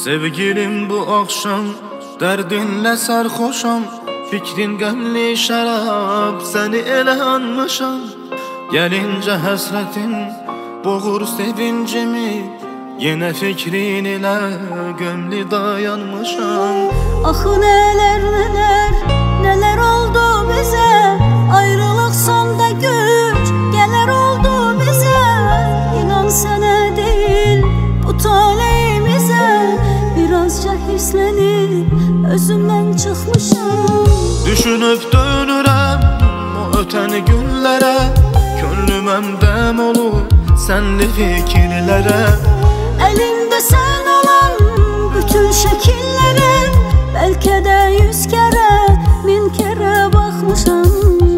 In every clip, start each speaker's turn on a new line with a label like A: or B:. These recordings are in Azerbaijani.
A: Sevgilim bu akşam dərdinlə sərxoşam. Fikrin qəmli şərab, səni elə anmışam. Gəlincə həsrətin boğur sevincimi, yenə fikrin ilə gömlü dayanmışam.
B: Axı nələr, nələr oldu bizə, ayrılıq sonda güc gələr oldu bizə. İnan sənə deyil bu taleyimizə, birazca hirslənib özümdən çıxmışam.
A: Düşünüb dönürəm o ötən günlərə, könlüm əmdəm olub sənli fikirlərə.
B: Əlimdə sən olan bütün şəkillərə, bəlkə də 100 kərə, 1000 kərə baxmışam.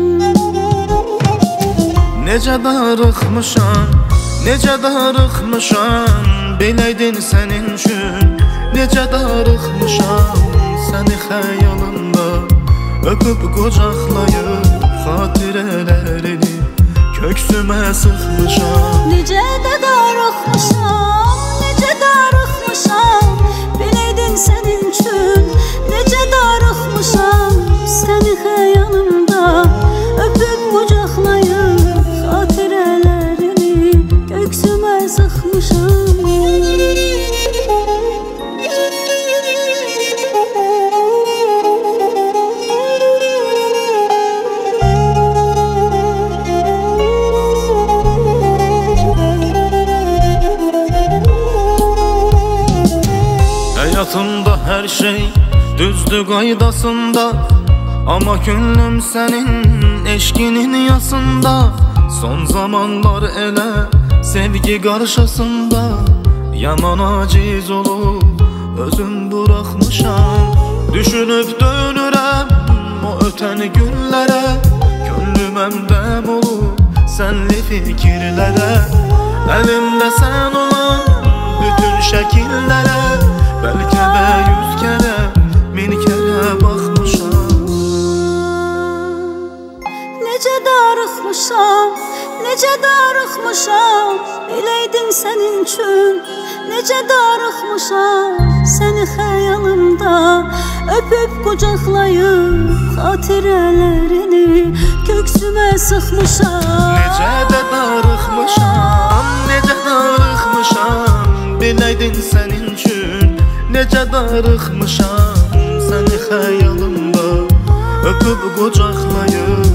A: Necə darıxmışam, necə darıxmışam, biləydin sənin üçün. Necə darıxmışam, səni xəyalımda öpüb qucaqlayıb xatirələrini köksümə sıxmışam.
B: Necə də darıxmışam, necə darıxmışam, biləydin sənin üçün. Necə darıxmışam, səni xəyalımda öpüb qucaqlayıb xatirələrini köksümə sıxmışam.
A: Həyatımda hər şey düzdür qaydasında, amma könlüm sənin eşqinin yasında. Son zamanlar elə sevgi qarşısında yaman aciz olub özüm buraxmışam. Düşünüb dönürəm o ötən günlərə, könlüm əmdəm olub sənli fikirlərə. Əlimdə sən olan bütün şəkillərə, bəlkə də 100 kərə, 1000 kərə baxmışam.
B: Necə darıxmışam, necə darıxmışam, biləydin sənin üçün. Necə darıxmışam, səni xəyalımda öpüb qucaqlayıb xatirələrini köksümə sıxmışam.
A: Necə də darıxmışam, necə darıxmışam, biləydin sənin üçün. Necə darıxmışam, səni xəyalımda öpüb qucaqlayıb